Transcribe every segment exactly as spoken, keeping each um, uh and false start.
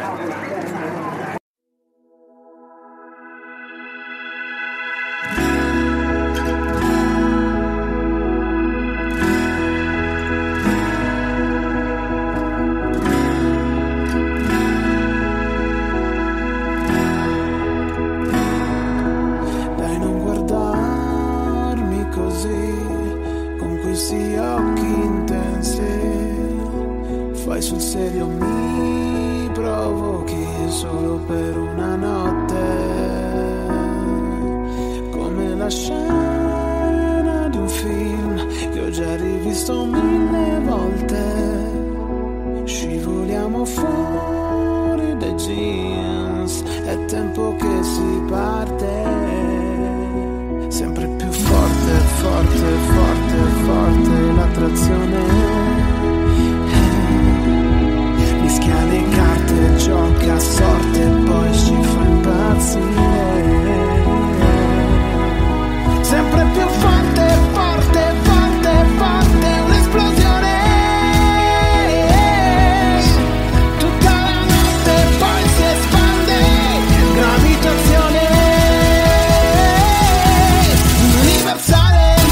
Sul serio mi provochi solo per una notte, come la scena di un film che ho già rivisto mille volte. Scivoliamo fuori dai jeans, è tempo che si parte, sempre più forte, forte, forte, forte l'attrazione. Mischia le carte, gioca a sorte e poi ci fa impazzire. Sempre più forte, forte, forte, forte, un'esplosione. Tutta la notte poi si espande, gravitazione universale.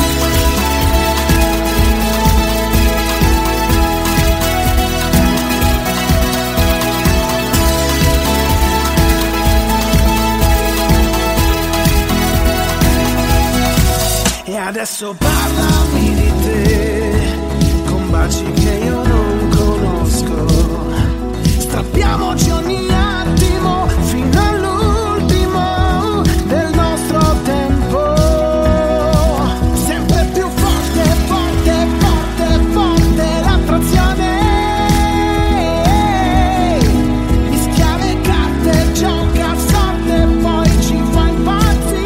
Adesso parlami di te, con baci che io non conosco. Strappiamoci ogni attimo fino all'ultimo del nostro tempo. Sempre più forte, forte, forte, forte l'attrazione. Mischia le carte, gioca a sorte e poi ci fa impazzire.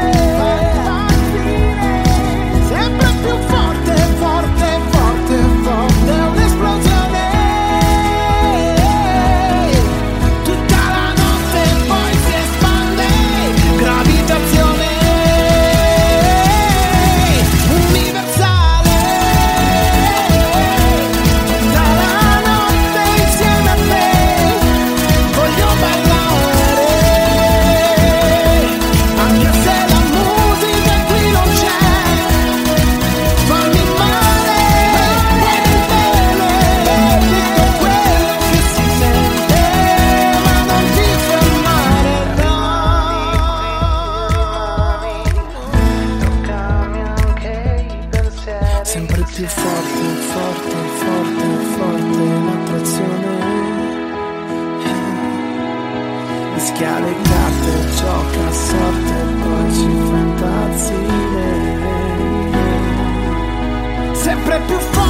Più forte, forte, forte, forte, un'esplosione. Tutta la notte poi si espande, gravitazione universale. Tutta la notte insieme a te voglio ballare, anche se la musica qui non c'è. Fammi male, vuoi bene, tutto quello che si sente, ma non ti fermare, no. Toccami anche i pensieri. Sempre più forte, forte, forte, forte l'attrazione. Mischia le carte, gioca a sorte e poi ci fa impazzire. Sempre più forte.